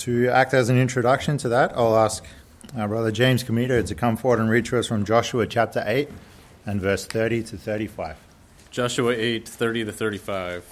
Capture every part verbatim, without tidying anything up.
To act as an introduction to that, I'll ask our brother James Comito to come forward and read to us from Joshua chapter eight and verse thirty to thirty-five. Joshua eight, thirty to thirty-five.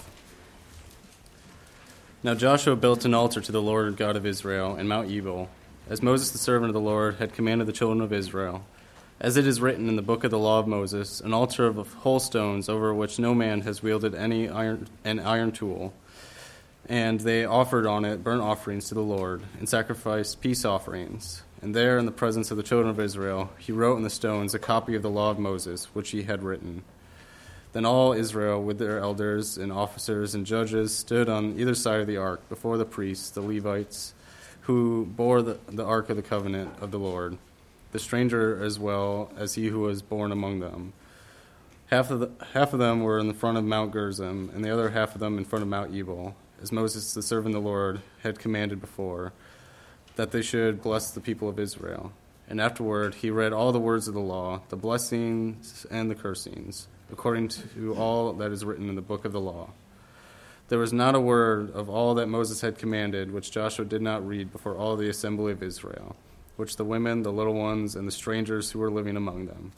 Now Joshua built an altar to the Lord God of Israel in Mount Ebal, as Moses the servant of the Lord had commanded the children of Israel. As it is written in the book of the law of Moses, an altar of whole stones over which no man has wielded any iron, an iron tool. And they offered on it burnt offerings to the Lord, and sacrificed peace offerings. And there, in the presence of the children of Israel, he wrote in the stones a copy of the law of Moses, which he had written. Then all Israel, with their elders and officers and judges, stood on either side of the ark, before the priests, the Levites, who bore the, the ark of the covenant of the Lord, the stranger as well as he who was born among them. Half of, the, half of them were in the front of Mount Gerizim, and the other half of them in front of Mount Ebal, as Moses, the servant of the Lord, had commanded before, that they should bless the people of Israel. And afterward he read all the words of the law, the blessings and the cursings, according to all that is written in the book of the law. There was not a word of all that Moses had commanded which Joshua did not read before all the assembly of Israel, which the women, the little ones, and the strangers who were living among them.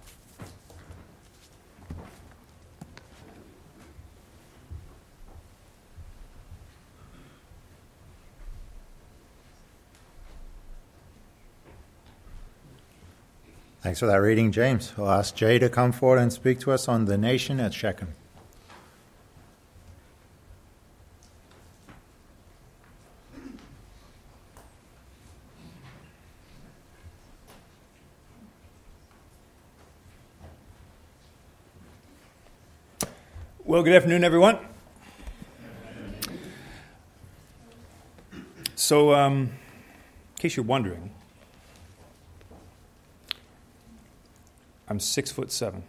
Thanks for that reading, James. I'll ask Jay to come forward and speak to us on the nation at Shechem. Well, good afternoon, everyone. So, um, in case you're wondering, I'm six foot seven.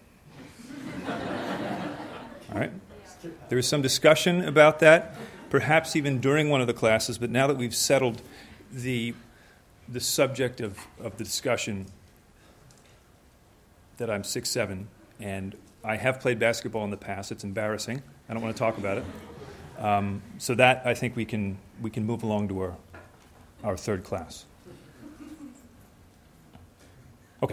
All right. There was some discussion about that, perhaps even during one of the classes, but now that we've settled the the subject of, of the discussion, that I'm six seven, and I have played basketball in the past. It's embarrassing. I don't want to talk about it. Um, so that, I think we can we can move along to our our third class. Okay.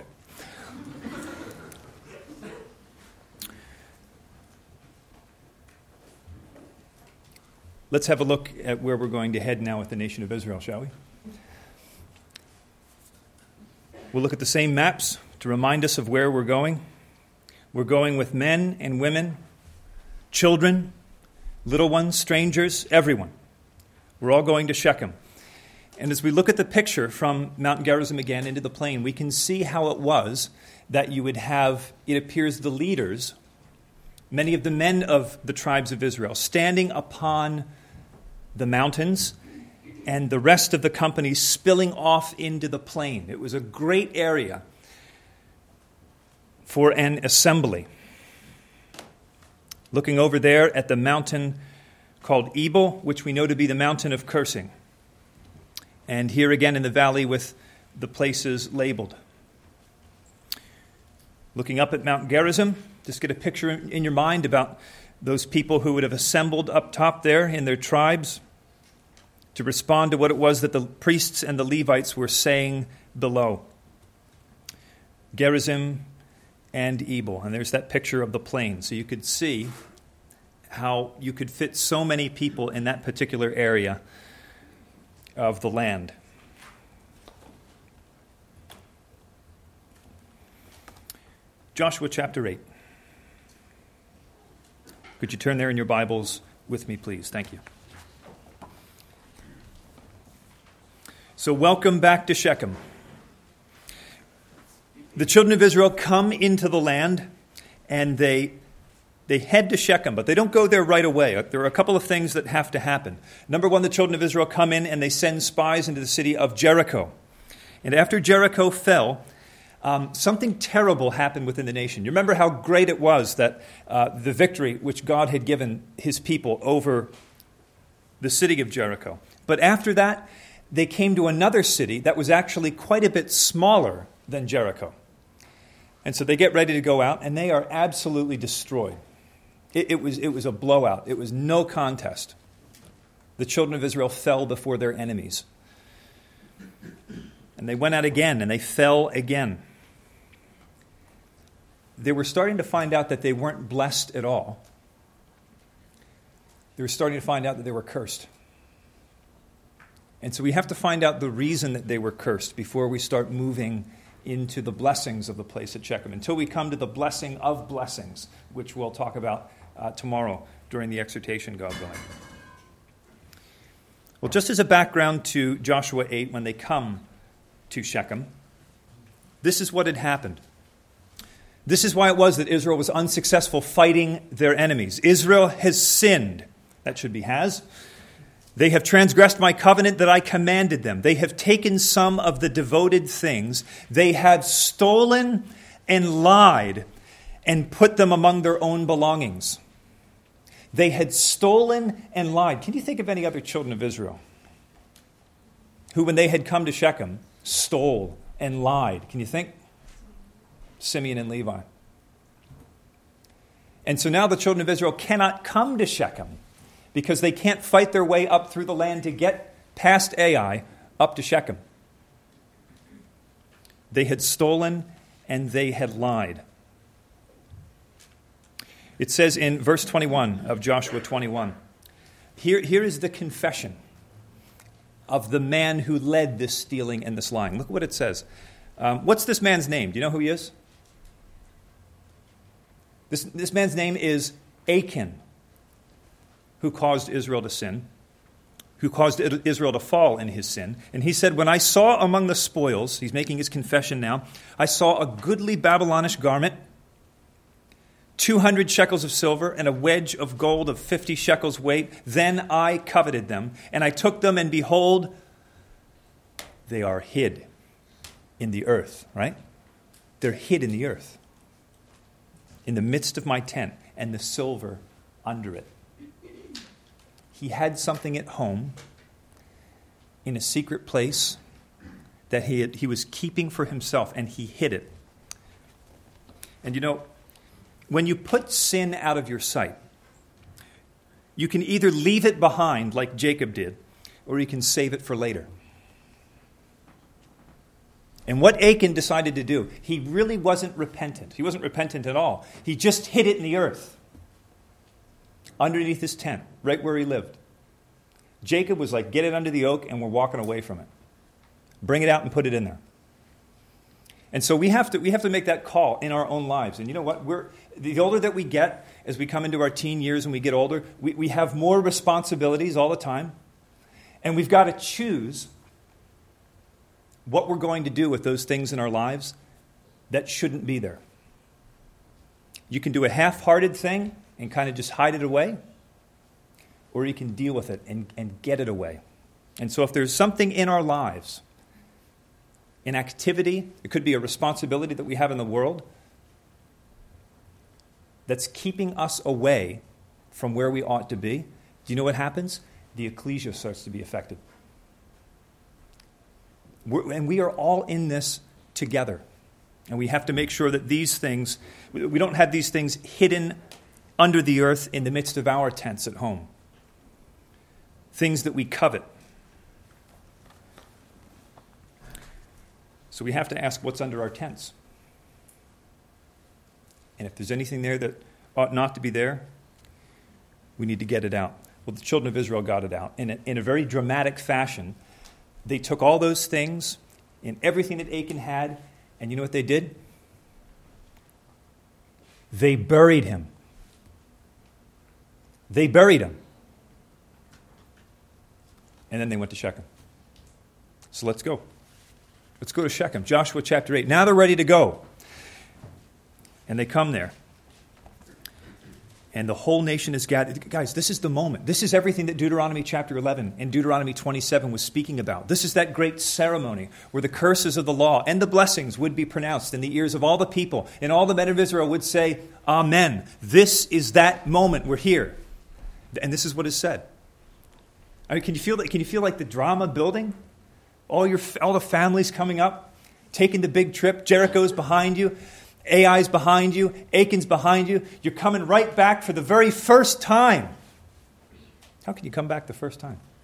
Let's have a look at where we're going to head now with the nation of Israel, shall we? We'll look at the same maps to remind us of where we're going. We're going with men and women, children, little ones, strangers, everyone. We're all going to Shechem. And as we look at the picture from Mount Gerizim again into the plain, we can see how it was that you would have, it appears, the leaders, many of the men of the tribes of Israel, standing upon the mountains, and the rest of the company spilling off into the plain. It was a great area for an assembly. Looking over there at the mountain called Ebal, which we know to be the mountain of cursing. And here again in the valley with the places labeled. Looking up at Mount Gerizim, just get a picture in your mind about those people who would have assembled up top there in their tribes to respond to what it was that the priests and the Levites were saying below. Gerizim and Ebal. And there's that picture of the plain. So you could see how you could fit so many people in that particular area of the land. Joshua chapter eight. Could you turn there in your Bibles with me, please? Thank you. So welcome back to Shechem. The children of Israel come into the land, and they they head to Shechem, but they don't go there right away. There are a couple of things that have to happen. Number one, the children of Israel come in and they send spies into the city of Jericho. And after Jericho fell, um, something terrible happened within the nation. You remember how great it was that uh, the victory which God had given his people over the city of Jericho. But after that, they came to another city that was actually quite a bit smaller than Jericho. And so they get ready to go out, and they are absolutely destroyed. It, it was it was a blowout. It was no contest. the children of Israel fell before their enemies. And they went out again, and they fell again. They were starting to find out that they weren't blessed at all. They were starting to find out that they were cursed. And so we have to find out the reason that they were cursed before we start moving into the blessings of the place at Shechem, until we come to the blessing of blessings, which we'll talk about uh, tomorrow during the exhortation, God willing. Well, just as a background to Joshua eight, when they come to Shechem, this is what had happened. This is why it was that Israel was unsuccessful fighting their enemies. Israel has sinned. That should be has. They have transgressed my covenant that I commanded them. They have taken some of the devoted things. They have stolen and lied and put them among their own belongings. They had stolen and lied. Can you think of any other children of Israel who, when they had come to Shechem, stole and lied? Can you think? Simeon and Levi. And so now the children of Israel cannot come to Shechem because they can't fight their way up through the land to get past Ai up to Shechem. They had stolen and they had lied. It says in verse twenty-one of Joshua twenty-one, here, here is the confession of the man who led this stealing and this lying. Look what it says. Um, what's this man's name? Do you know who he is? This, this man's name is Achan, who caused Israel to sin, who caused Israel to fall in his sin. And he said, when I saw among the spoils, he's making his confession now, I saw a goodly Babylonish garment, two hundred shekels of silver, and a wedge of gold of fifty shekels weight. Then I coveted them, and I took them, and behold, they are hid in the earth, right? They're hid in the earth, in the midst of my tent, and the silver under it. He had something at home in a secret place that he, had, he was keeping for himself, and he hid it. And you know, when you put sin out of your sight, you can either leave it behind like Jacob did, or you can save it for later. And what Achan decided to do, he really wasn't repentant. He wasn't repentant at all. He just hid it in the earth, underneath his tent, right where he lived. Jacob was like, get it under the oak, and we're walking away from it. Bring it out and put it in there. And so we have to we have to make that call in our own lives. And you know what? We're the older that we get, as we come into our teen years and we get older, we, we have more responsibilities all the time. And we've got to choose what we're going to do with those things in our lives that shouldn't be there. You can do a half-hearted thing and kind of just hide it away, or you can deal with it and, and get it away. And so if there's something in our lives, an activity, it could be a responsibility that we have in the world, that's keeping us away from where we ought to be, do you know what happens? The ecclesia starts to be affected. We're, and we are all in this together. And we have to make sure that these things, we don't have these things hidden under the earth in the midst of our tents at home. Things that we covet. So we have to ask what's under our tents. And if there's anything there that ought not to be there, we need to get it out. Well, the children of Israel got it out. In a, in a very dramatic fashion, they took all those things and everything that Achan had, and you know what they did? They buried him. They buried him. And then they went to Shechem. So let's go. Let's go to Shechem. Joshua chapter eight. Now they're ready to go. And they come there. And the whole nation is gathered. Guys, this is the moment. This is everything that Deuteronomy chapter eleven and Deuteronomy twenty-seven was speaking about. This is that great ceremony where the curses of the law and the blessings would be pronounced in the ears of all the people. And all the men of Israel would say, Amen. This is that moment. We're here. And this is what is said. I mean, can you feel that? Can you feel like the drama building? All your, all the families coming up, taking the big trip. Jericho's behind you. Ai's behind you. Achan's behind you. You're coming right back for the very first time. How can you come back the first time?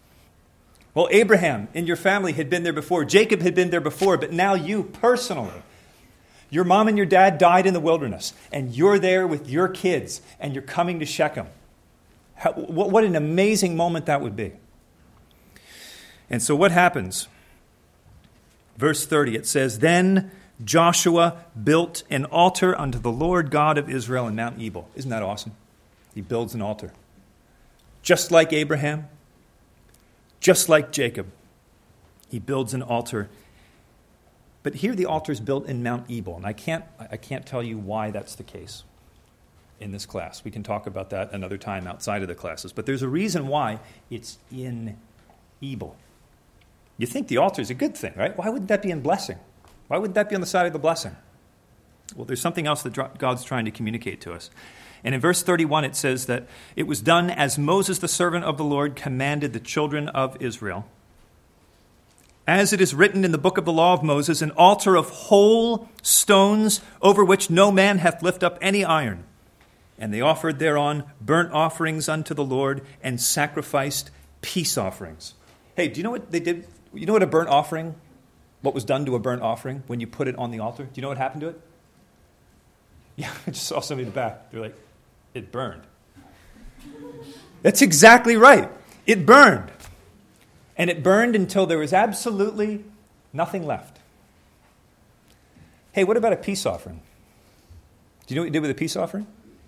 Well, Abraham in your family had been there before. Jacob had been there before, but now you personally. Your mom and your dad died in the wilderness, and you're there with your kids, and you're coming to Shechem. How, what, what an amazing moment that would be. And so what happens? Verse thirty, it says, Then Joshua built an altar unto the Lord God of Israel in Mount Ebal. Isn't that awesome? He builds an altar. Just like Abraham, just like Jacob, he builds an altar. But here the altar is built in Mount Ebal, and I can't, I can't tell you why that's the case in this class. We can talk about that another time outside of the classes. But there's a reason why it's in Ebal. You think the altar is a good thing, right? Why wouldn't that be in blessing? Why would that be on the side of the blessing? Well, there's something else that God's trying to communicate to us. And in verse thirty-one, it says that it was done as Moses, the servant of the Lord, commanded the children of Israel. As it is written in the book of the law of Moses, an altar of whole stones over which no man hath lift up any iron. And they offered thereon burnt offerings unto the Lord and sacrificed peace offerings. Hey, do you know what they did? You know what a burnt offering, what was done to a burnt offering when you put it on the altar? Do you know what happened to it? Yeah, I just saw somebody in the back. They're like, it burned. That's exactly right. It burned. And it burned until there was absolutely nothing left. Hey, what about a peace offering? Do you know what you did with a peace offering?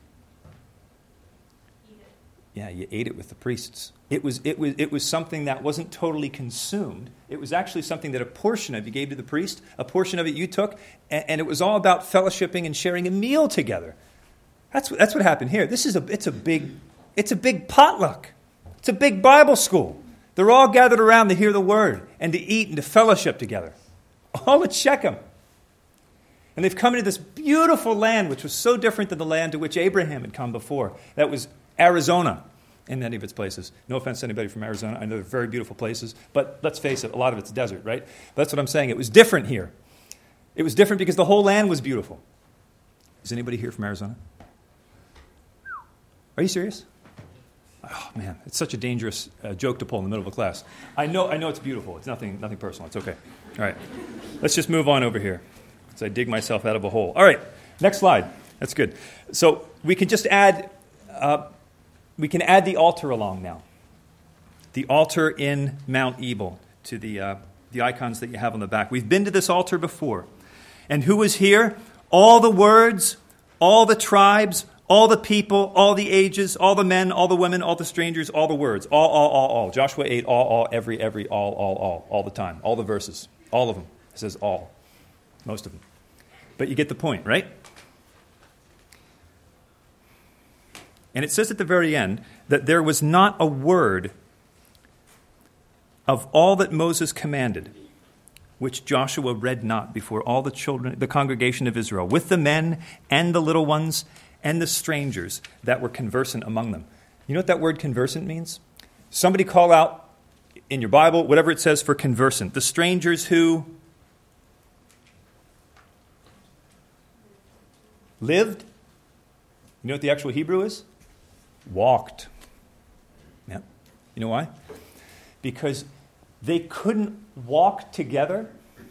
Eat it. Yeah, you ate it with the priests. It was, it was, it was something that wasn't totally consumed. It was actually something that a portion of you gave to the priest, a portion of it you took, and, and it was all about fellowshipping and sharing a meal together. That's, that's what happened here. This is a, it's a big, it's a big potluck. It's a big Bible school. They're all gathered around to hear the word and to eat and to fellowship together. All at Shechem. And they've come into this beautiful land, which was so different than the land to which Abraham had come before. That was Arizona in many of its places. No offense to anybody from Arizona. I know they're very beautiful places. But let's face it, a lot of it's desert, right? But that's what I'm saying. It was different here. It was different because the whole land was beautiful. Is anybody here from Arizona? Are you serious? Oh, man, it's such a dangerous uh, joke to pull in the middle of a class. I know I know it's beautiful. It's nothing nothing personal. It's okay. All right. Let's just move on over here as I dig myself out of a hole. All right. Next slide. That's good. So we can just add, uh, we can add the altar along now. The altar in Mount Ebal to the, uh, the icons that you have on the back. We've been to this altar before. And who was here? All the words, all the tribes, all the people, all the ages, all the men, all the women, all the strangers, all the words. All, all, all, all. Joshua eight, all, all, every, every, all, all, all. All the time. All the verses. All of them. It says all. Most of them. But you get the point, right? And it says at the very end that there was not a word of all that Moses commanded, which Joshua read not before all the children, the congregation of Israel, with the men and the little ones and the strangers that were conversant among them. You know what that word conversant means? Somebody call out in your Bible, whatever it says for conversant. The strangers who lived. You know what the actual Hebrew is? Walked. Yeah. You know why? Because they couldn't walk together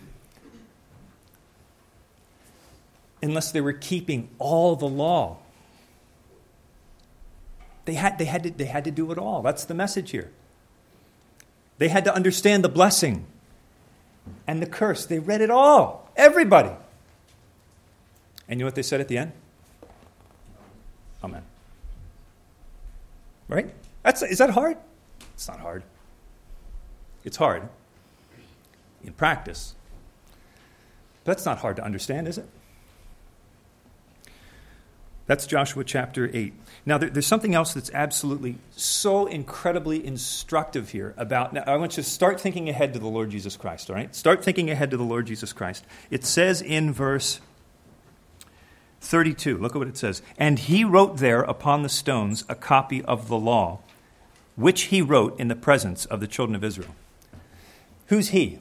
unless they were keeping all the law. They had, they had to, they had to do it all. That's the message here. They had to understand the blessing and the curse. They read it all. Everybody. And you know what they said at the end? Amen. Right? That's, is that hard? It's not hard. It's hard in practice. But that's not hard to understand, is it? That's Joshua chapter eight. Now, there, there's something else that's absolutely so incredibly instructive here about... Now, I want you to start thinking ahead to the Lord Jesus Christ, all right? Start thinking ahead to the Lord Jesus Christ. It says in verse thirty-two, look at what it says. And he wrote there upon the stones a copy of the law, which he wrote in the presence of the children of Israel. Who's he?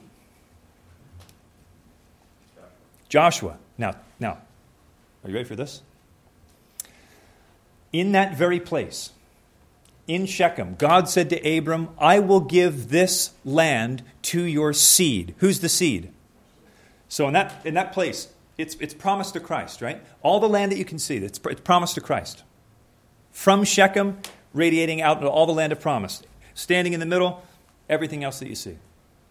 Joshua. Now, now, are you ready for this? In that very place, in Shechem, God said to Abram, I will give this land to your seed. Who's the seed? So in that in that place, it's it's promised to Christ, right? All the land that you can see, it's, it's promised to Christ. From Shechem, radiating out into all the land of promise. Standing in the middle, everything else that you see.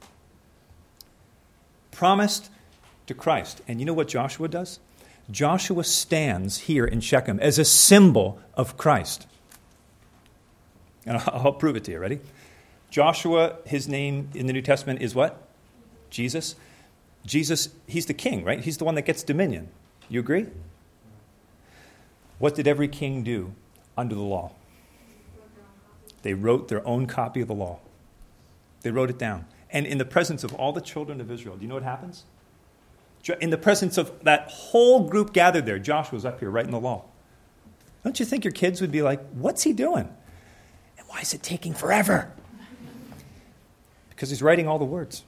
Promised to Christ. And you know what Joshua does? Joshua stands here in Shechem as a symbol of Christ. And I'll, I'll prove it to you. Ready? Joshua, his name in the New Testament is what? Jesus. Jesus, he's the king, right? He's the one that gets dominion. You agree? What did every king do under the law? They wrote their own copy of the law. They wrote it down. And in the presence of all the children of Israel, do you know what happens? In the presence of that whole group gathered there, Joshua's up here writing the law. Don't you think your kids would be like, what's he doing? And why is it taking forever? Because he's writing all the words.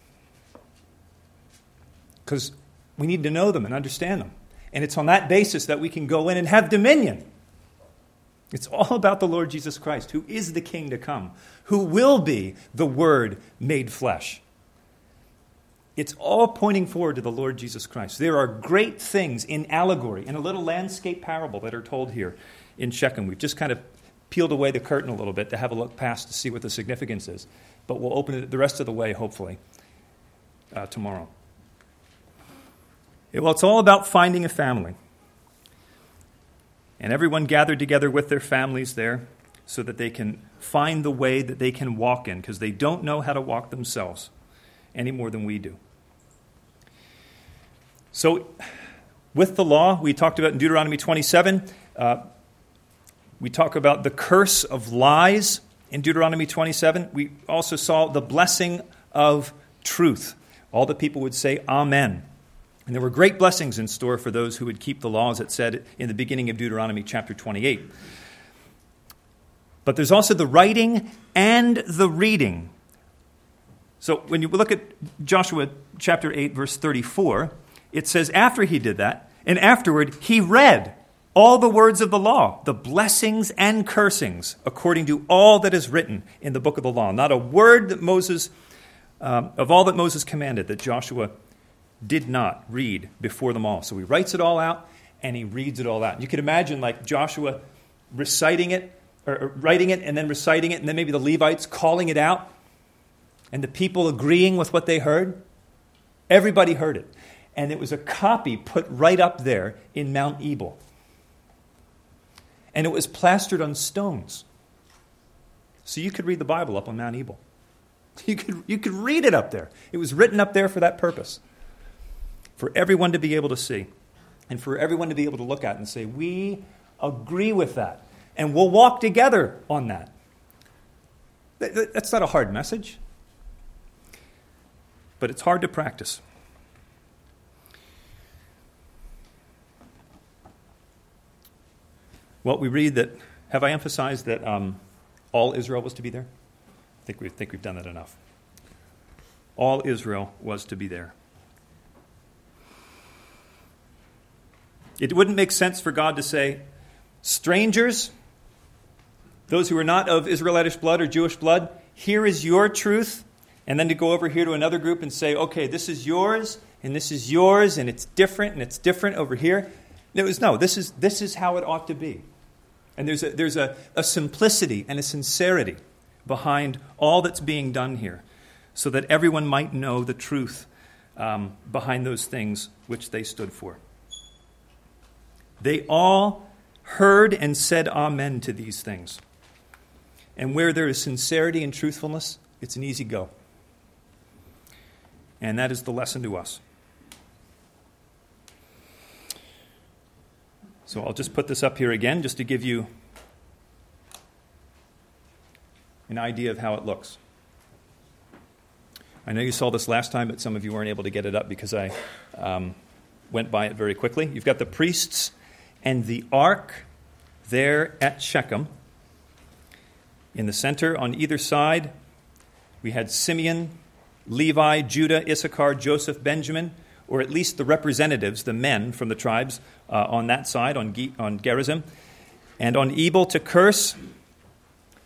Because we need to know them and understand them. And it's on that basis that we can go in and have dominion. It's all about the Lord Jesus Christ, who is the King to come, who will be the Word made flesh. It's all pointing forward to the Lord Jesus Christ. There are great things in allegory, in a little landscape parable that are told here in Shechem. We've just kind of peeled away the curtain a little bit to have a look past to see what the significance is. But we'll open it the rest of the way, hopefully, uh, tomorrow. Well, it's all about finding a family. And everyone gathered together with their families there so that they can find the way that they can walk in, because they don't know how to walk themselves any more than we do. So with the law, we talked about in Deuteronomy twenty-seven, uh, we talk about the curse of lies in Deuteronomy twenty-seven. We also saw the blessing of truth. All the people would say, Amen. And there were great blessings in store for those who would keep the law, as it said in the beginning of Deuteronomy chapter twenty-eight. But there's also the writing and the reading. So when you look at Joshua chapter eight, verse thirty-four, it says after he did that, and afterward he read all the words of the law, the blessings and cursings, according to all that is written in the book of the law. Not a word that Moses, um, of all that Moses commanded, that Joshua did not read before them all. So he writes it all out, and he reads it all out. You could imagine like Joshua reciting it, or writing it, and then reciting it, and then maybe the Levites calling it out, and the people agreeing with what they heard. Everybody heard it. And it was a copy put right up there in Mount Ebal. And it was plastered on stones. So you could read the Bible up on Mount Ebal. You could, you could read it up there. It was written up there for that purpose. For everyone to be able to see. And for everyone to be able to look at and say, we agree with that. And we'll walk together on that. That's not a hard message. But it's hard to practice. Well, we read that, have I emphasized that um, all Israel was to be there? I think we think we've done that enough. All Israel was to be there. It wouldn't make sense for God to say, strangers, those who are not of Israelitish blood or Jewish blood, here is your truth, and then to go over here to another group and say, okay, this is yours, and this is yours, and it's different, and it's different over here. It was, no, this is this is how it ought to be. And there's a, there's a, a simplicity and a sincerity behind all that's being done here, so that everyone might know the truth um, behind those things which they stood for. They all heard and said amen to these things. And where there is sincerity and truthfulness, it's an easy go. And that is the lesson to us. So I'll just put this up here again just to give you an idea of how it looks. I know you saw this last time, but some of you weren't able to get it up because I um, went by it very quickly. You've got the priests and the ark there at Shechem. In the center, on either side, we had Simeon, Levi, Judah, Issachar, Joseph, Benjamin, or at least the representatives, the men from the tribes uh, on that side, on, Ge- on Gerizim. And on Ebal to curse,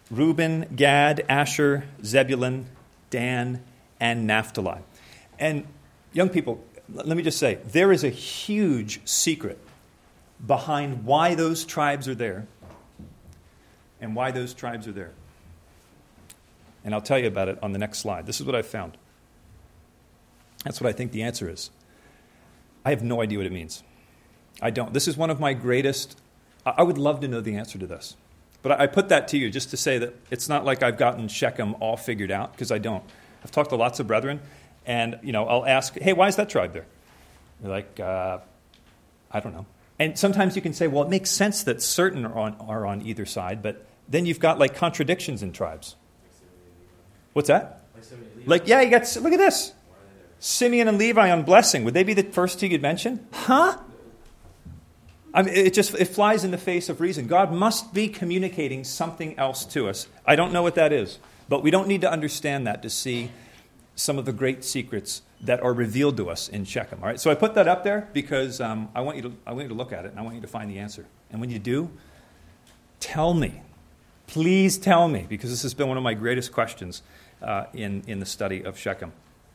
Reuben, Gad, Asher, Zebulun, Dan, and Naphtali. And young people, let me just say, there is a huge secret behind why those tribes are there and why those tribes are there. And I'll tell you about it on the next slide. This is what I've found. That's what I think the answer is. I have no idea what it means. I don't. This is one of my greatest... I would love to know the answer to this. But I put that to you just to say that it's not like I've gotten Shechem all figured out, because I don't. I've talked to lots of brethren, and you know, I'll ask, hey, why is that tribe there? They're like, uh, I don't know. And sometimes you can say, well, it makes sense that certain are on, are on either side, but then you've got like contradictions in tribes. What's that? Like, yeah, you got, look at this. Simeon and Levi on blessing. Would they be the first two you'd mention? Huh? I mean, it just it flies in the face of reason. God must be communicating something else to us. I don't know what that is, but we don't need to understand that to see some of the great secrets that are revealed to us in Shechem. All right, so I put that up there because um, I want you to I want you to look at it and I want you to find the answer. And when you do, tell me, please tell me, because this has been one of my greatest questions uh, in in the study of Shechem.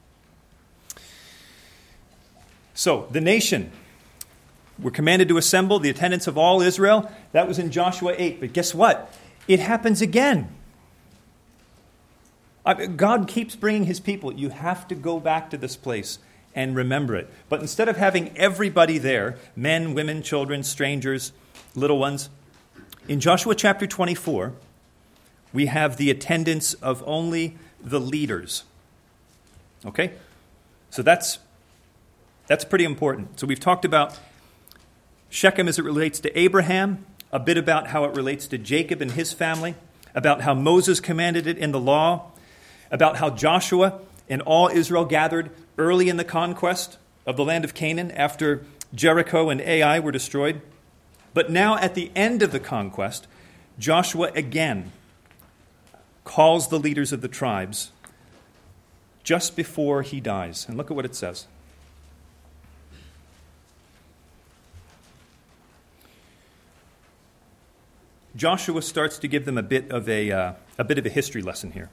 So the nation. We're commanded to assemble the attendance of all Israel. That was in Joshua eight. But guess what? It happens again. God keeps bringing his people. You have to go back to this place and remember it. But instead of having everybody there, men, women, children, strangers, little ones, in Joshua chapter twenty-four, we have the attendance of only the leaders. Okay? So that's, that's pretty important. So we've talked about Shechem as it relates to Abraham, a bit about how it relates to Jacob and his family, about how Moses commanded it in the law, about how Joshua and all Israel gathered early in the conquest of the land of Canaan after Jericho and Ai were destroyed. But now at the end of the conquest, Joshua again calls the leaders of the tribes just before he dies. And look at what it says. Joshua starts to give them a bit of a uh, a bit of a history lesson here.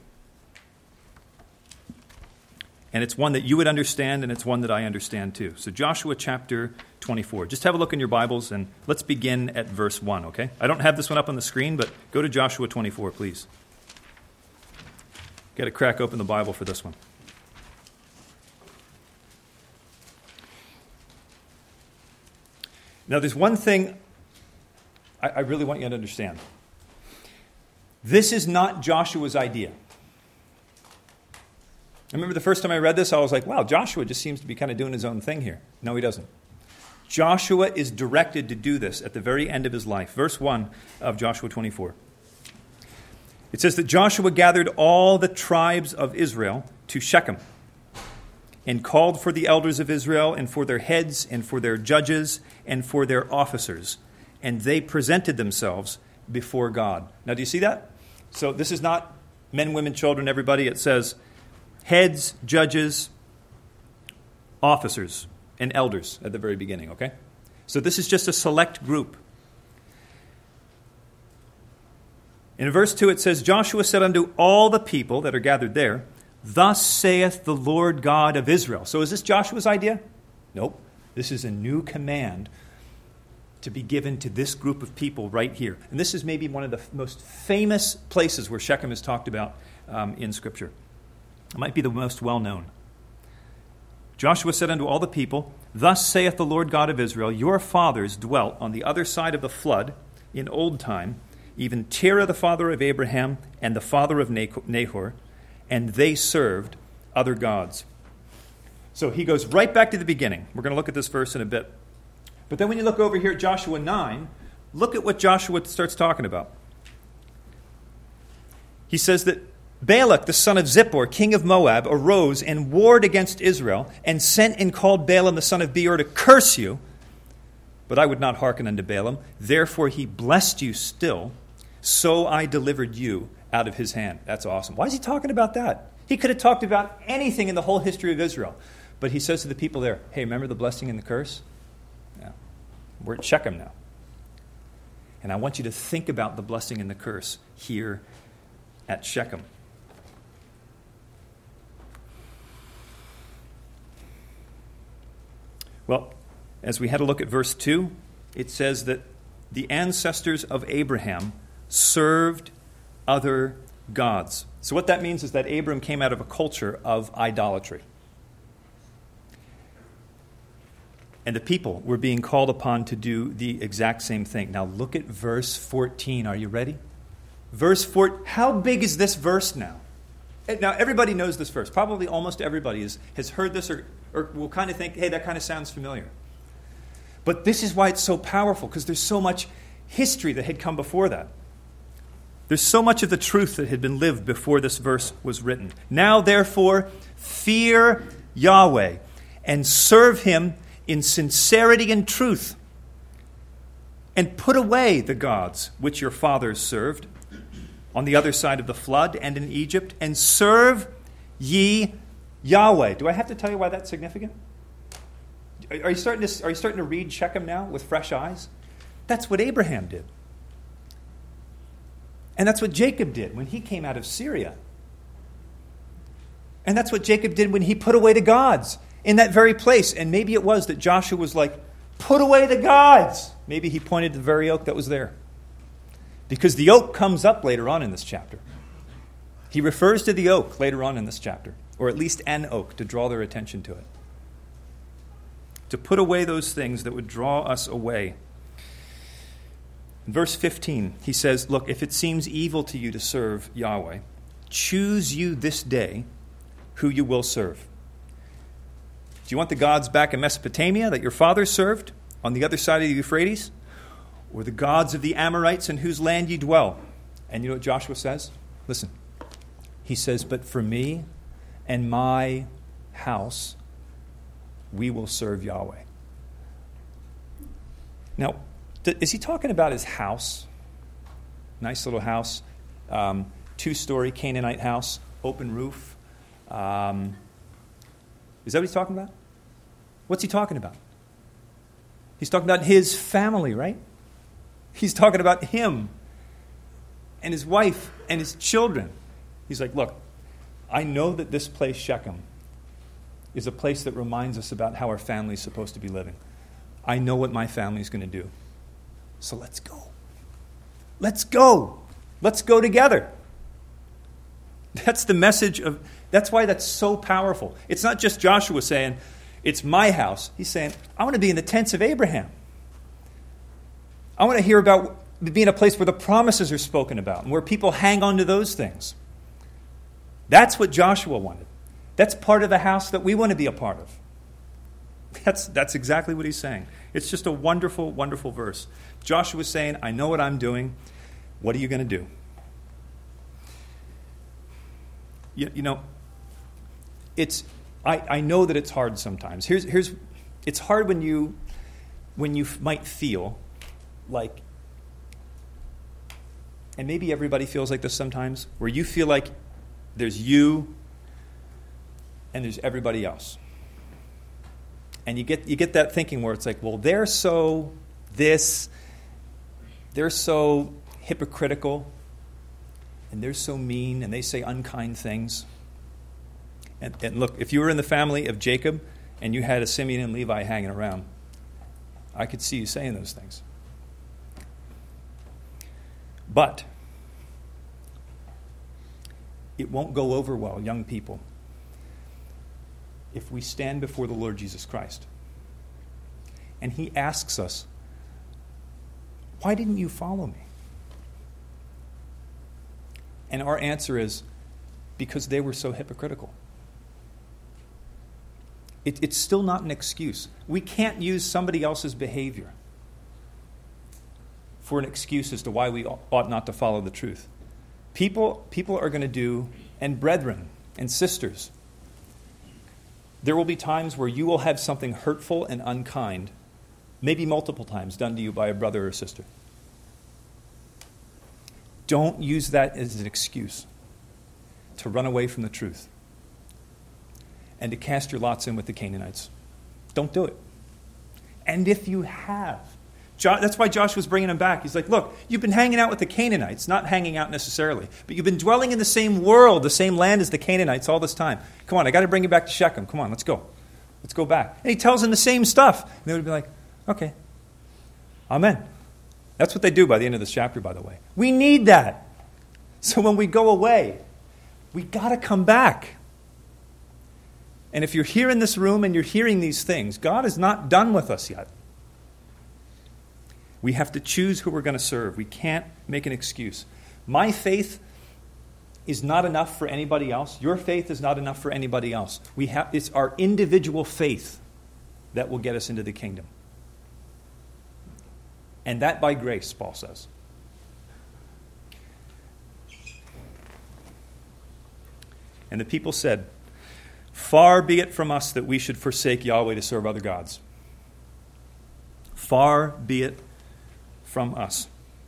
And it's one that you would understand, and it's one that I understand too. So Joshua chapter twenty-four. Just have a look in your Bibles, and let's begin at verse one, okay? I don't have this one up on the screen, but go to Joshua twenty-four, please. Got to crack open the Bible for this one. Now, there's one thing I, I really want you to understand. This is not Joshua's idea. I remember the first time I read this, I was like, wow, Joshua just seems to be kind of doing his own thing here. No, he doesn't. Joshua is directed to do this at the very end of his life. Verse one of Joshua twenty-four. It says that Joshua gathered all the tribes of Israel to Shechem and called for the elders of Israel and for their heads and for their judges and for their officers. And they presented themselves before God. Now, do you see that? So this is not men, women, children, everybody. It says heads, judges, officers, and elders at the very beginning, okay? So this is just a select group. In verse two, it says, Joshua said unto all the people that are gathered there, thus saith the Lord God of Israel. So is this Joshua's idea? Nope. This is a new command to be given to this group of people right here. And this is maybe one of the f- most famous places where Shechem is talked about um, in Scripture. It might be the most well-known. Joshua said unto all the people, thus saith the Lord God of Israel, your fathers dwelt on the other side of the flood in old time, even Terah the father of Abraham and the father of Nahor, and they served other gods. So he goes right back to the beginning. We're going to look at this verse in a bit. But then when you look over here at Joshua nine, look at what Joshua starts talking about. He says that Balak, the son of Zippor, king of Moab, arose and warred against Israel, and sent and called Balaam the son of Beor to curse you. But I would not hearken unto Balaam. Therefore he blessed you still, so I delivered you out of his hand. That's awesome. Why is he talking about that? He could have talked about anything in the whole history of Israel. But he says to the people there, hey, remember the blessing and the curse? Yeah. We're at Shechem now. And I want you to think about the blessing and the curse here at Shechem. Well, as we had a look at verse two, it says that the ancestors of Abraham served other gods. So what that means is that Abram came out of a culture of idolatry. And the people were being called upon to do the exact same thing. Now look at verse fourteen. Are you ready? Verse four. How big is this verse now? Now everybody knows this verse. Probably almost everybody is, has heard this or, or will kind of think, hey, that kind of sounds familiar. But this is why it's so powerful, because there's so much history that had come before that. There's so much of the truth that had been lived before this verse was written. Now, therefore, fear Yahweh and serve him in sincerity and truth, and put away the gods which your fathers served on the other side of the flood and in Egypt, and serve ye Yahweh. Do I have to tell you why that's significant? Are you starting to, are you starting to read Shechem now with fresh eyes? That's what Abraham did. And that's what Jacob did when he came out of Syria. And that's what Jacob did when he put away the gods in that very place. And maybe it was that Joshua was like, put away the gods. Maybe he pointed to the very oak that was there. Because the oak comes up later on in this chapter. He refers to the oak later on in this chapter, or at least an oak, to draw their attention to it. To put away those things that would draw us away. In verse fifteen, he says, look, if it seems evil to you to serve Yahweh, choose you this day who you will serve. Do you want the gods back in Mesopotamia that your fathers served on the other side of the Euphrates? Or the gods of the Amorites in whose land you dwell? And you know what Joshua says? Listen. He says, but for me and my house, we will serve Yahweh. Now, is he talking about his house? Nice little house. Um, two-story Canaanite house, open roof. Um, is that what he's talking about? What's he talking about? He's talking about his family, right? He's talking about him and his wife and his children. He's like, look, I know that this place, Shechem, is a place that reminds us about how our family is supposed to be living. I know what my family is going to do. So let's go. Let's go. Let's go together. That's the message of, that's why that's so powerful. It's not just Joshua saying, it's my house. He's saying, I want to be in the tents of Abraham. I want to hear about being a place where the promises are spoken about and where people hang on to those things. That's what Joshua wanted. That's part of the house that we want to be a part of. That's, that's exactly what he's saying. It's just a wonderful, wonderful verse. Joshua's saying, I know what I'm doing. What are you going to do? You, you know, it's I, I know that it's hard sometimes. Here's here's it's hard when you when you might feel like, and maybe everybody feels like this sometimes, where you feel like there's you and there's everybody else. And you get you get that thinking where it's like, well, they're so this, they're so hypocritical, and they're so mean, and they say unkind things. And, and look, if you were in the family of Jacob and you had a Simeon and Levi hanging around, I could see you saying those things. But it won't go over well, young people, if we stand before the Lord Jesus Christ and he asks us, why didn't you follow me? And our answer is, because they were so hypocritical. It, it's still not an excuse. We can't use somebody else's behavior for an excuse as to why we ought not to follow the truth. People, people are going to do, and brethren and sisters, there will be times where you will have something hurtful and unkind, maybe multiple times, done to you by a brother or sister. Don't use that as an excuse to run away from the truth and to cast your lots in with the Canaanites. Don't do it. And if you have, Jo- that's why Joshua's bringing them back. He's like, look, you've been hanging out with the Canaanites, not hanging out necessarily, but you've been dwelling in the same world, the same land as the Canaanites all this time. Come on, I got to bring you back to Shechem. Come on, let's go. Let's go back. And he tells them the same stuff. And they would be like, okay, amen. That's what they do by the end of this chapter, by the way. We need that. So when we go away, we got to come back. And if you're here in this room and you're hearing these things, God is not done with us yet. We have to choose who we're going to serve. We can't make an excuse. My faith is not enough for anybody else. Your faith is not enough for anybody else. We have, it's our individual faith that will get us into the kingdom. And that by grace, Paul says. And the people said, far be it from us that we should forsake Yahweh to serve other gods. Far be it from us.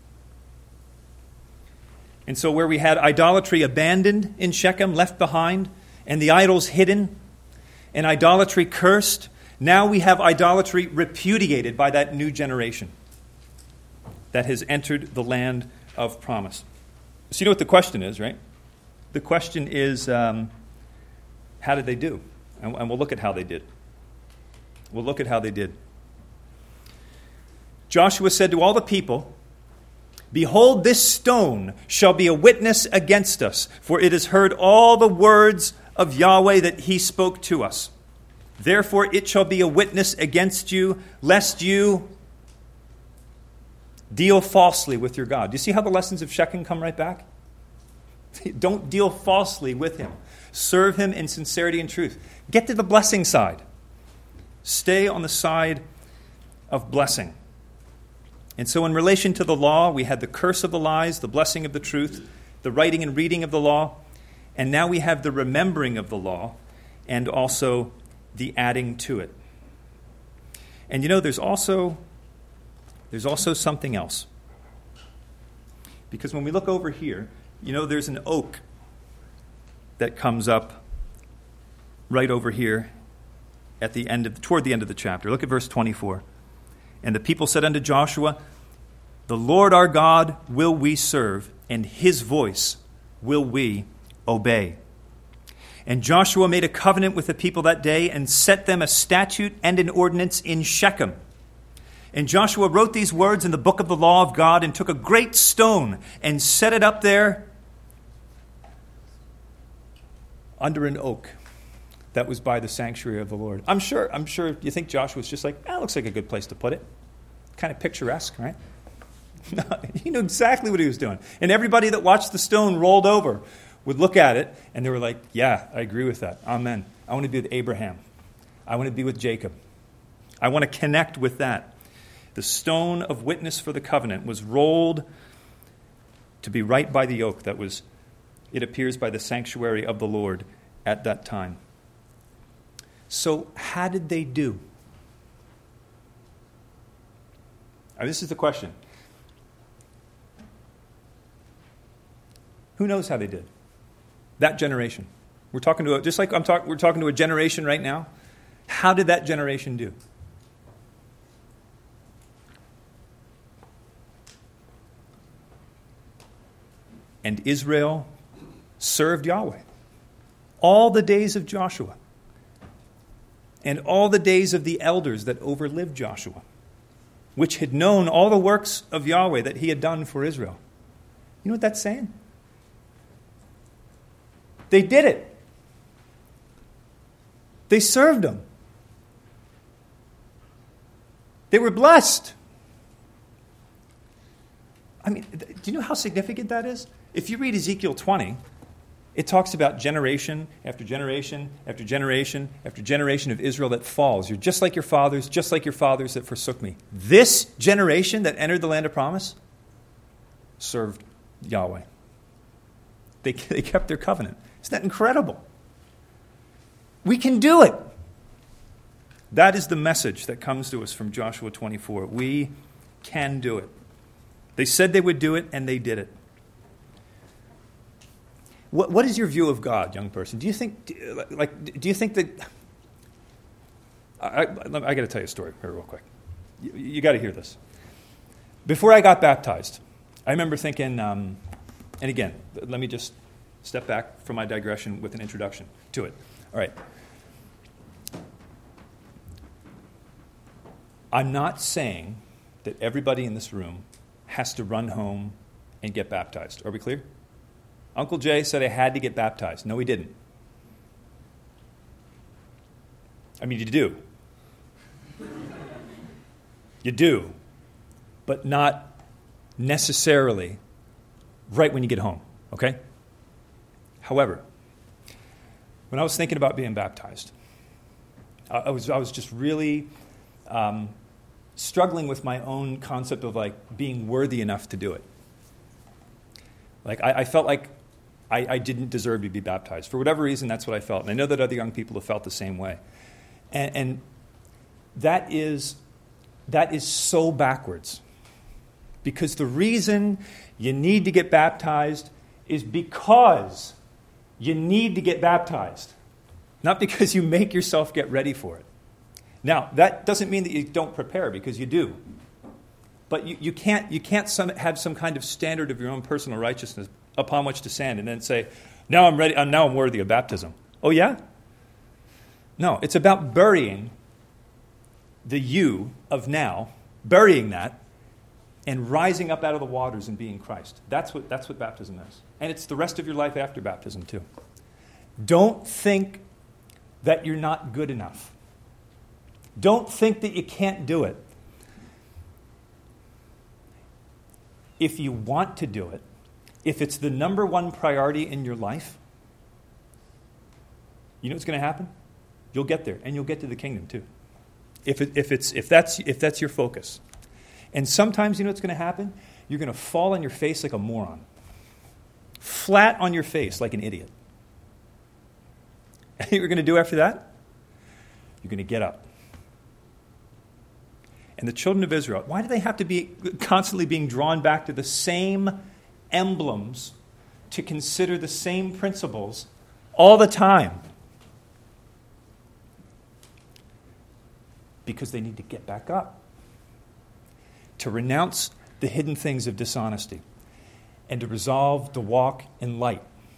And so where we had idolatry abandoned in Shechem, left behind, and the idols hidden, and idolatry cursed, now we have idolatry repudiated by that new generation that has entered the land of promise. So you know what the question is, right? The question is, um, how did they do? And, and we'll look at how they did. We'll look at how they did. Joshua said to all the people, behold, this stone shall be a witness against us, for it has heard all the words of Yahweh that he spoke to us. Therefore it shall be a witness against you, lest you deal falsely with your God. Do you see how the lessons of Shechem come right back? Don't deal falsely with him. Serve him in sincerity and truth. Get to the blessing side. Stay on the side of blessing. And so in relation to the law, we had the curse of the lies, the blessing of the truth, the writing and reading of the law, and now we have the remembering of the law and also the adding to it. And you know, there's also there's also something else. Because when we look over here, you know, there's an oak that comes up right over here at the end of toward the end of the chapter. Look at verse twenty-four. And the people said unto Joshua, the Lord our God will we serve, and his voice will we obey. And Joshua made a covenant with the people that day and set them a statute and an ordinance in Shechem. And Joshua wrote these words in the book of the law of God and took a great stone and set it up there under an oak that was by the sanctuary of the Lord. I'm sure, I'm sure you think Joshua was just like, that looks like a good place to put it. Kind of picturesque, right? No, he knew exactly what he was doing. And everybody that watched the stone rolled over would look at it, and they were like, yeah, I agree with that. Amen. I want to be with Abraham. I want to be with Jacob. I want to connect with that. The stone of witness for the covenant was rolled to be right by the oak that was, it appears, by the sanctuary of the Lord at that time. So how did they do? Now, this is the question. Who knows how they did? That generation. We're talking to a, just like I'm talking, we're talking to a generation right now. How did that generation do? And Israel served Yahweh all the days of Joshua and all the days of the elders that overlived Joshua, which had known all the works of Yahweh that he had done for Israel. You know what that's saying? They did it. They served him. They were blessed. I mean, do you know how significant that is? If you read Ezekiel twenty, it talks about generation after generation after generation after generation of Israel that falls. You're just like your fathers, just like your fathers that forsook me. This generation that entered the land of promise served Yahweh. They, they kept their covenant. Isn't that incredible? We can do it. That is the message that comes to us from Joshua twenty-four. We can do it. They said they would do it, and they did it. What, what is your view of God, young person? Do you think, like, do you think that? I, I, I got to tell you a story here real quick. You, you got to hear this. Before I got baptized, I remember thinking, um, and again, let me just step back from my digression with an introduction to it. All right. I'm not saying that everybody in this room has to run home and get baptized. Are we clear? Uncle Jay said I had to get baptized. No, he didn't. I mean, you do. You do. But not necessarily right when you get home, okay? However, when I was thinking about being baptized, I, I was I was just really um, struggling with my own concept of like being worthy enough to do it. Like I, I felt like I, I didn't deserve to be baptized. For whatever reason, that's what I felt. And I know that other young people have felt the same way. And, and that is that is so backwards. Because the reason you need to get baptized is because you need to get baptized. Not because you make yourself get ready for it. Now, that doesn't mean that you don't prepare, because you do. But you, you can't, you can't some, have some kind of standard of your own personal righteousness upon which to stand and then say, now I'm ready, uh, now I'm worthy of baptism. Oh, yeah? No, it's about burying the you of now, burying that, and rising up out of the waters and being Christ. That's what, that's what baptism is. And it's the rest of your life after baptism, too. Don't think that you're not good enough. Don't think that you can't do it. If you want to do it, if it's the number one priority in your life, you know what's going to happen? You'll get there, and you'll get to the kingdom, too. If, it, if, it's, if, that's, if that's your focus. And sometimes, you know what's going to happen? You're going to fall on your face like a moron. Flat on your face like an idiot. And what you're going to do after that? You're going to get up. And the children of Israel, why do they have to be constantly being drawn back to the same emblems to consider the same principles all the time? Because they need to get back up. To renounce the hidden things of dishonesty and to resolve to walk in light.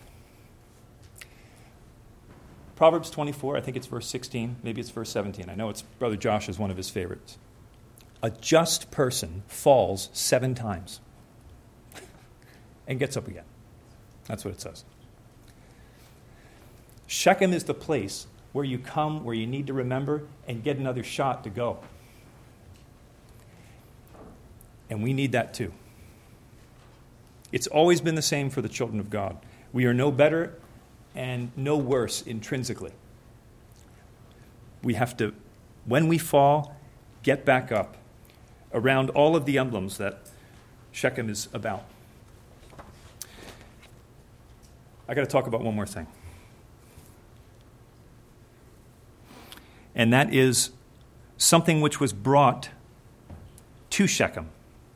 Proverbs twenty-four, I think it's verse sixteen, maybe it's verse seventeen. I know it's Brother Josh is one of his favorites. A just person falls seven times and gets up again. That's what it says. Shechem is the place where you come, where you need to remember and get another shot to go. And we need that too. It's always been the same for the children of God. We are no better and no worse intrinsically. We have to, when we fall, get back up around all of the emblems that Shechem is about. I got to talk about one more thing. And that is something which was brought to Shechem.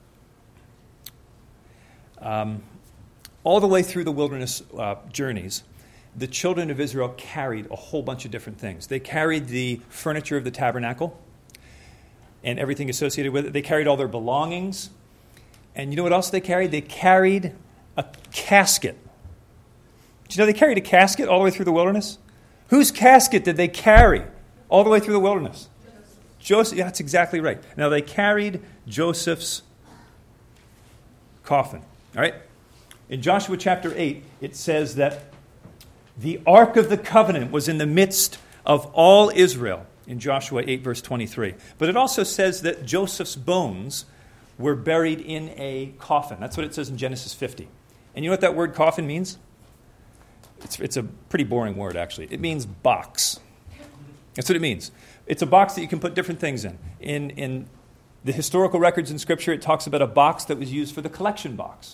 Um, all the way through the wilderness uh, journeys, the children of Israel carried a whole bunch of different things. They carried the furniture of the tabernacle and everything associated with it. They carried all their belongings. And you know what else they carried? They carried a casket. Did you know they carried a casket all the way through the wilderness? Whose casket did they carry all the way through the wilderness? Joseph. Yeah, that's exactly right. Now, they carried Joseph's coffin. All right? In Joshua chapter eight, it says that the Ark of the Covenant was in the midst of all Israel, in Joshua eight, verse twenty-three. But it also says that Joseph's bones were buried in a coffin. That's what it says in Genesis fifty. And you know what that word coffin means? It's, it's a pretty boring word, actually. It means box. That's what it means. It's a box that you can put different things in. In, in the historical records in Scripture, it talks about a box that was used for the collection box.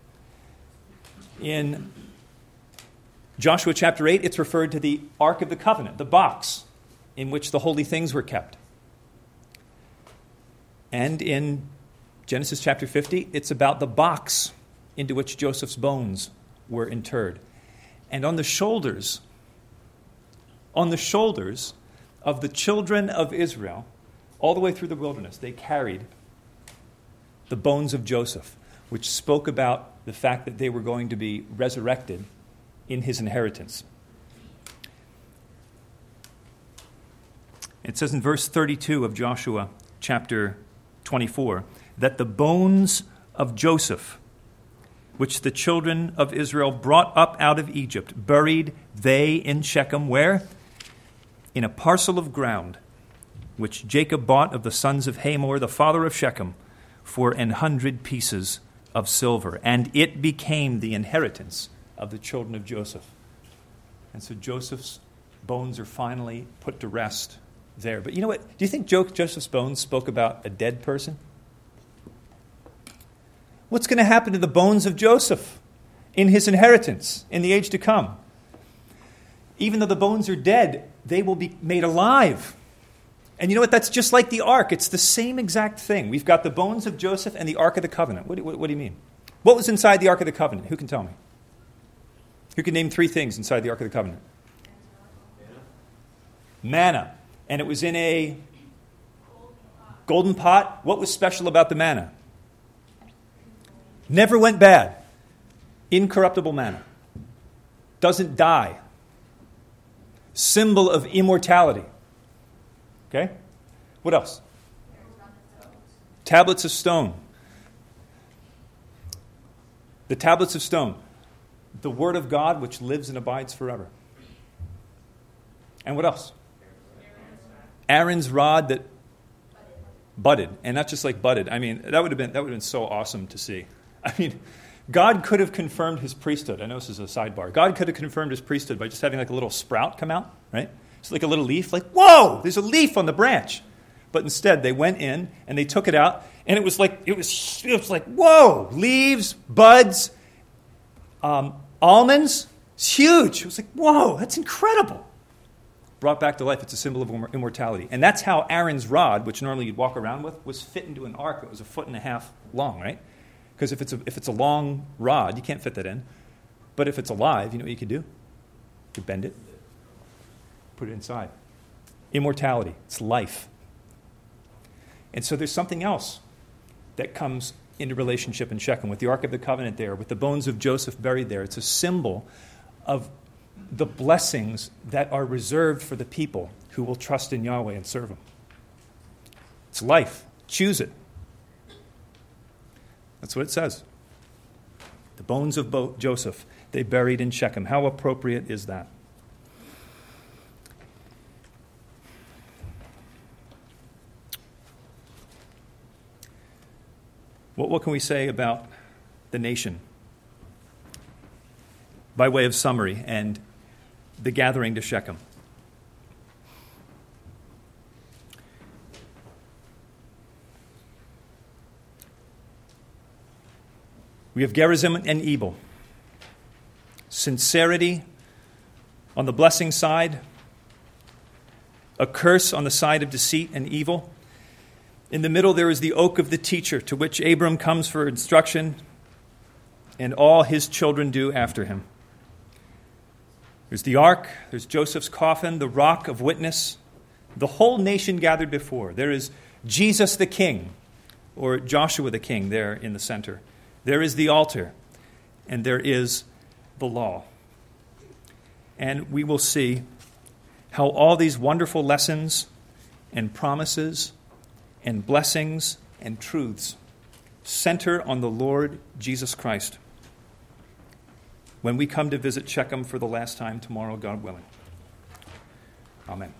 In Joshua chapter eight, it's referred to the Ark of the Covenant, the box in which the holy things were kept. And in Genesis chapter fifty, it's about the box into which Joseph's bones were interred. And on the shoulders, on the shoulders of the children of Israel, all the way through the wilderness, they carried the bones of Joseph, which spoke about the fact that they were going to be resurrected in his inheritance. It says in verse thirty-two of Joshua chapter twenty-four that the bones of Joseph, which the children of Israel brought up out of Egypt, buried they in Shechem, where? In a parcel of ground, which Jacob bought of the sons of Hamor, the father of Shechem, for an hundred pieces of silver. And it became the inheritance of the children of Joseph. And so Joseph's bones are finally put to rest there. But you know what? Do you think Joseph's bones spoke about a dead person? What's going to happen to the bones of Joseph in his inheritance in the age to come? Even though the bones are dead, they will be made alive. And you know what? That's just like the ark. It's the same exact thing. We've got the bones of Joseph and the Ark of the Covenant. What do, what, what do you mean? What was inside the Ark of the Covenant? Who can tell me? Who can name three things inside the Ark of the Covenant? Manna. And it was in a golden pot. What was special about the manna? Never went bad. Incorruptible manna. Doesn't die. Symbol of immortality. Okay? What else? Tablets of stone. The tablets of stone. The Word of God which lives and abides forever. And what else? Aaron's rod that budded. And not just like budded. I mean, that would have been that would have been so awesome to see. I mean, God could have confirmed his priesthood. I know this is a sidebar. God could have confirmed his priesthood by just having like a little sprout come out, right? It's like a little leaf, like, whoa, there's a leaf on the branch. But instead, they went in and they took it out, and it was like, it was, it was like, whoa, leaves, buds, um, almonds. It's huge. It was like, whoa, that's incredible. Brought back to life. It's a symbol of immortality. And that's how Aaron's rod, which normally you'd walk around with, was fit into an ark that was a foot and a half long, right? Because if it's a, if it's a long rod, you can't fit that in. But if it's alive, you know what you can do? You bend it, put it inside. Immortality. It's life. And so there's something else that comes into relationship in Shechem with the Ark of the Covenant there, with the bones of Joseph buried there. It's a symbol of the blessings that are reserved for the people who will trust in Yahweh and serve him. It's life. Choose it. That's what it says. The bones of Bo- Joseph, they buried in Shechem. How appropriate is that? What, what can we say about the nation? By way of summary and the gathering to Shechem. We have Gerizim and Ebal. Sincerity on the blessing side, a curse on the side of deceit and evil. In the middle, there is the oak of the teacher, to which Abram comes for instruction, and all his children do after him. There's the ark, there's Joseph's coffin, the rock of witness, the whole nation gathered before. There is Jesus the king, or Joshua the king there in the center. There is the altar, and there is the law. And we will see how all these wonderful lessons and promises and blessings and truths center on the Lord Jesus Christ when we come to visit Shechem for the last time tomorrow, God willing. Amen.